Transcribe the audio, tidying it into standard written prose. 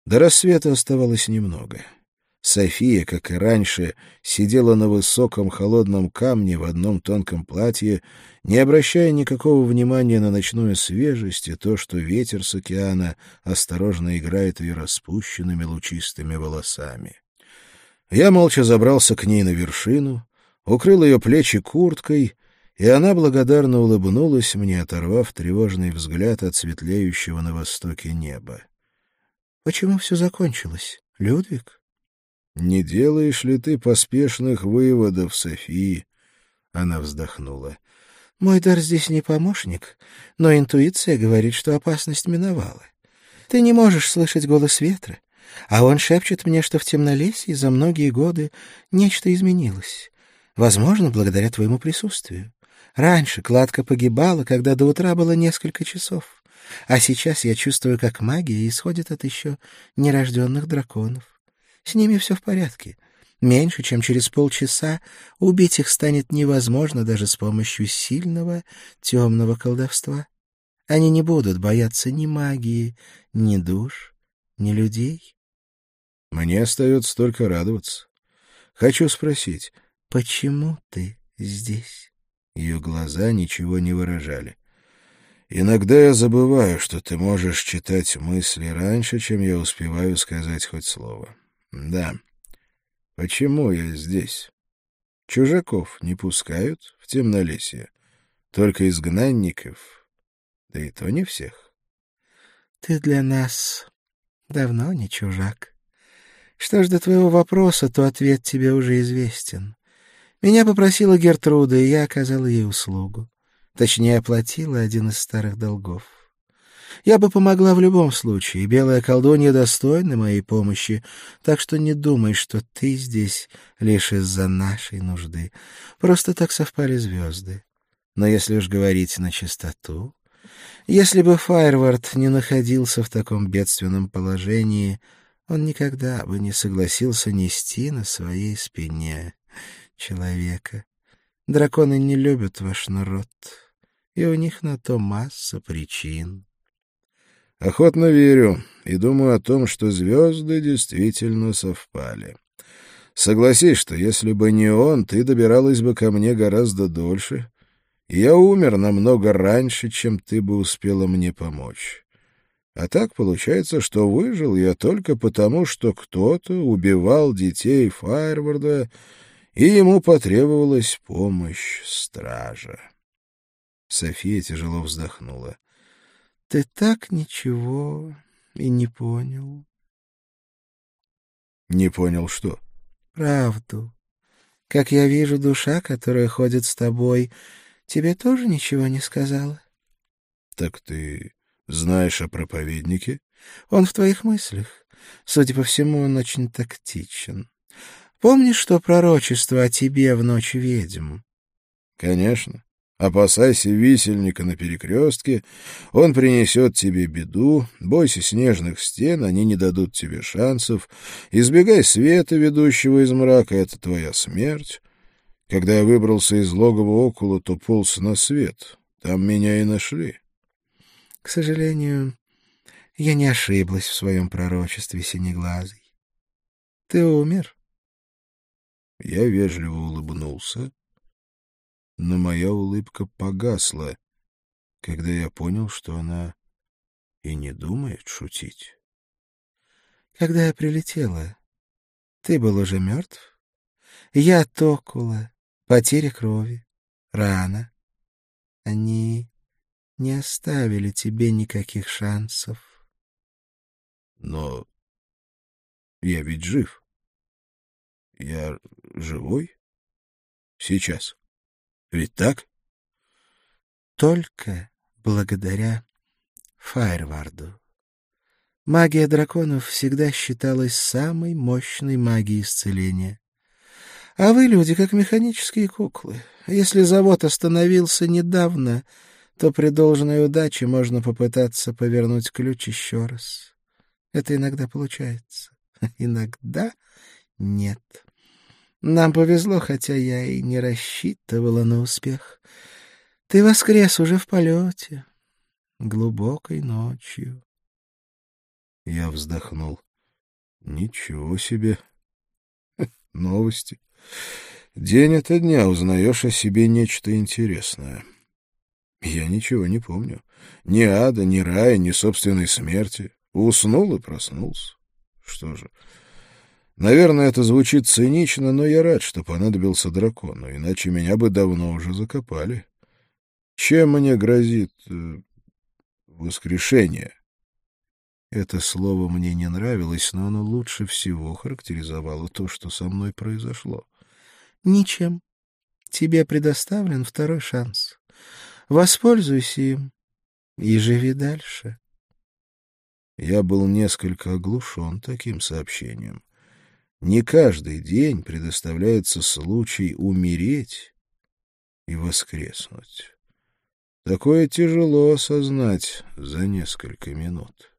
До рассвета оставалось немного. София, как и раньше, сидела на высоком холодном камне в одном тонком платье, не обращая никакого внимания на ночную свежесть и то, что ветер с океана осторожно играет ее распущенными лучистыми волосами. Я молча забрался к ней на вершину, укрыл ее плечи курткой, и она благодарно улыбнулась мне, оторвав тревожный взгляд от светлеющего на востоке неба. — Почему все закончилось, Людвиг? — Не делаешь ли ты поспешных выводов, Софи? Она вздохнула. — Мой дар здесь не помощник, но интуиция говорит, что опасность миновала. Ты не можешь слышать голос ветра, а он шепчет мне, что в темнолесье за многие годы нечто изменилось. Возможно, благодаря твоему присутствию. Раньше кладка погибала, когда до утра было несколько часов, а сейчас я чувствую, как магия исходит от еще нерожденных драконов. С ними все в порядке. Меньше чем через полчаса убить их станет невозможно даже с помощью сильного темного колдовства. Они не будут бояться ни магии, ни душ, ни людей. Мне остается только радоваться. Хочу спросить, почему ты здесь? Ее глаза ничего не выражали. Иногда я забываю, что ты можешь читать мысли раньше, чем я успеваю сказать хоть слово. Да. Почему я здесь? Чужаков не пускают в темнолесье. Только изгнанников. Да и то не всех. Ты для нас давно не чужак. Что ж до твоего вопроса, то ответ тебе уже известен. Меня попросила Гертруда, и я оказала ей услугу. Точнее, оплатила один из старых долгов. Я бы помогла в любом случае, белая колдунья достойна моей помощи, так что не думай, что ты здесь лишь из-за нашей нужды. Просто так совпали звезды. Но если уж говорить на чистоту, если бы Файрвард не находился в таком бедственном положении, он никогда бы не согласился нести на своей спине человека. Драконы не любят ваш народ, и у них на то масса причин. Охотно верю и думаю о том, что звезды действительно совпали. Согласись, что если бы не он, ты добиралась бы ко мне гораздо дольше, и я умер намного раньше, чем ты бы успела мне помочь. А так получается, что выжил я только потому, что кто-то убивал детей Файрварда, и ему потребовалась помощь стража. София тяжело вздохнула. — Ты так ничего и не понял. — Не понял что? — Правду. Как я вижу, душа, которая ходит с тобой, тебе тоже ничего не сказала? — Так ты знаешь о проповеднике? — Он в твоих мыслях. Судя по всему, он очень тактичен. Помнишь, что пророчество о тебе в ночь ведьм? — Конечно. Опасайся висельника на перекрестке, он принесет тебе беду, бойся снежных стен, они не дадут тебе шансов, избегай света, ведущего из мрака, это твоя смерть. Когда я выбрался из логова Окула, то полз на свет, там меня и нашли. К сожалению, я не ошиблась в своем пророчестве, Синеглазый. Ты умер. Я вежливо улыбнулся, но моя улыбка погасла, когда я понял, что она и не думает шутить. Когда я прилетела, ты был уже мертв. Я от Окула, потеря крови, рана. Они не оставили тебе никаких шансов. Но я ведь жив. Я живой сейчас. Ведь так? Только благодаря Файрварду. Магия драконов всегда считалась самой мощной магией исцеления. А вы, люди, как механические куклы. Если завод остановился недавно, то при должной удаче можно попытаться повернуть ключ еще раз. Это иногда получается. Иногда нет. Нам повезло, хотя я и не рассчитывала на успех. Ты воскрес уже в полете, глубокой ночью. Я вздохнул. Ничего себе. Новости. День ото дня узнаешь о себе нечто интересное. Я ничего не помню. Ни ада, ни рая, ни собственной смерти. Уснул и проснулся. Что же... Наверное, это звучит цинично, но я рад, что понадобился дракону, иначе меня бы давно уже закопали. Чем мне грозит воскрешение? Это слово мне не нравилось, но оно лучше всего характеризовало то, что со мной произошло. Ничем. Тебе предоставлен второй шанс. Воспользуйся им и живи дальше. Я был несколько оглушен таким сообщением. Не каждый день предоставляется случай умереть и воскреснуть. Такое тяжело осознать за несколько минут.